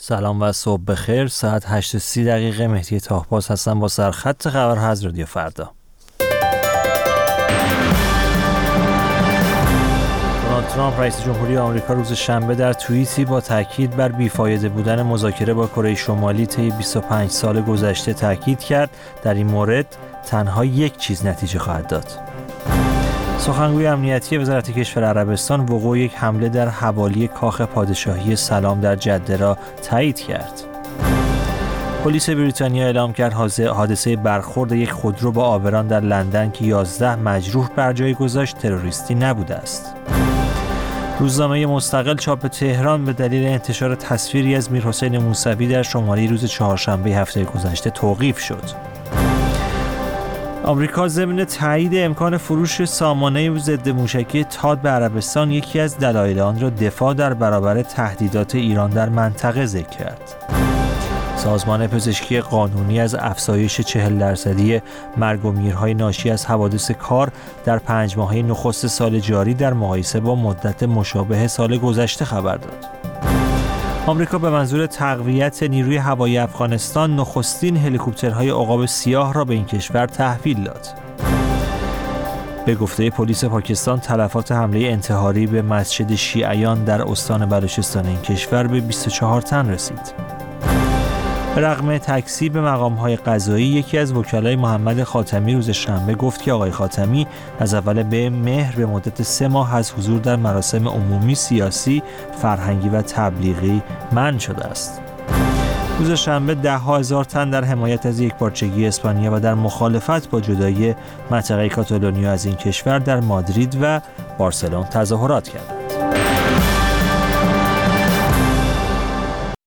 سلام و صبح بخیر. ساعت 8:30 مهدی طاهباز هستم با سرخط خبرها از رادیو فردا. دونالد ترامپ رئیس جمهوری آمریکا روز شنبه در توییتی با تاکید بر بیفایده بودن مذاکره با کره شمالی طی 25 سال گذشته تاکید کرد در این مورد تنها یک چیز نتیجه خواهد داد. سخنگوی امنیتی وزارت کشور عربستان وقوع یک حمله در حوالی کاخ پادشاهی سلام در جده را تایید کرد. پلیس بریتانیا اعلام کرد حادثه برخورد یک خودرو با عابران در لندن که 11 مجروح بر جای گذاشت تروریستی نبوده است. روزنامه مستقل چاپ تهران به دلیل انتشار تصویری از میرحسین موسوی در شمالی روز چهارشنبه هفته گذشته توقیف شد. آمریکا ضمن تایید امکان فروش سامانه ضد موشکی تاد به عربستان یکی از دلایل آن را دفاع در برابر تهدیدات ایران در منطقه ذکر کرد. سازمان پزشکی قانونی از افزایش 40% مرگ و میرهای ناشی از حوادث کار در 5 ماهه نخست سال جاری در مقایسه با مدت مشابه سال گذشته خبر داد. آمریکا به منظور تقویت نیروی هوایی افغانستان نخستین هلیکوپترهای عقاب سیاه را به این کشور تحویل داد. به گفته پلیس پاکستان تلفات حمله انتحاری به مسجد شیعیان در استان بلوچستان این کشور به 24 تن رسید. به رغم تکذیب مقام‌های قضایی، یکی از وکلای محمد خاتمی روز شنبه گفت که آقای خاتمی از اول مهر به مدت 3 ماه از حضور در مراسم عمومی، سیاسی، فرهنگی و تبلیغی منع شده است. روز شنبه 10,000 تن در حمایت از یکپارچگی اسپانیا و در مخالفت با جدایی منطقه کاتالونیا از این کشور در مادرید و بارسلون تظاهرات کردند.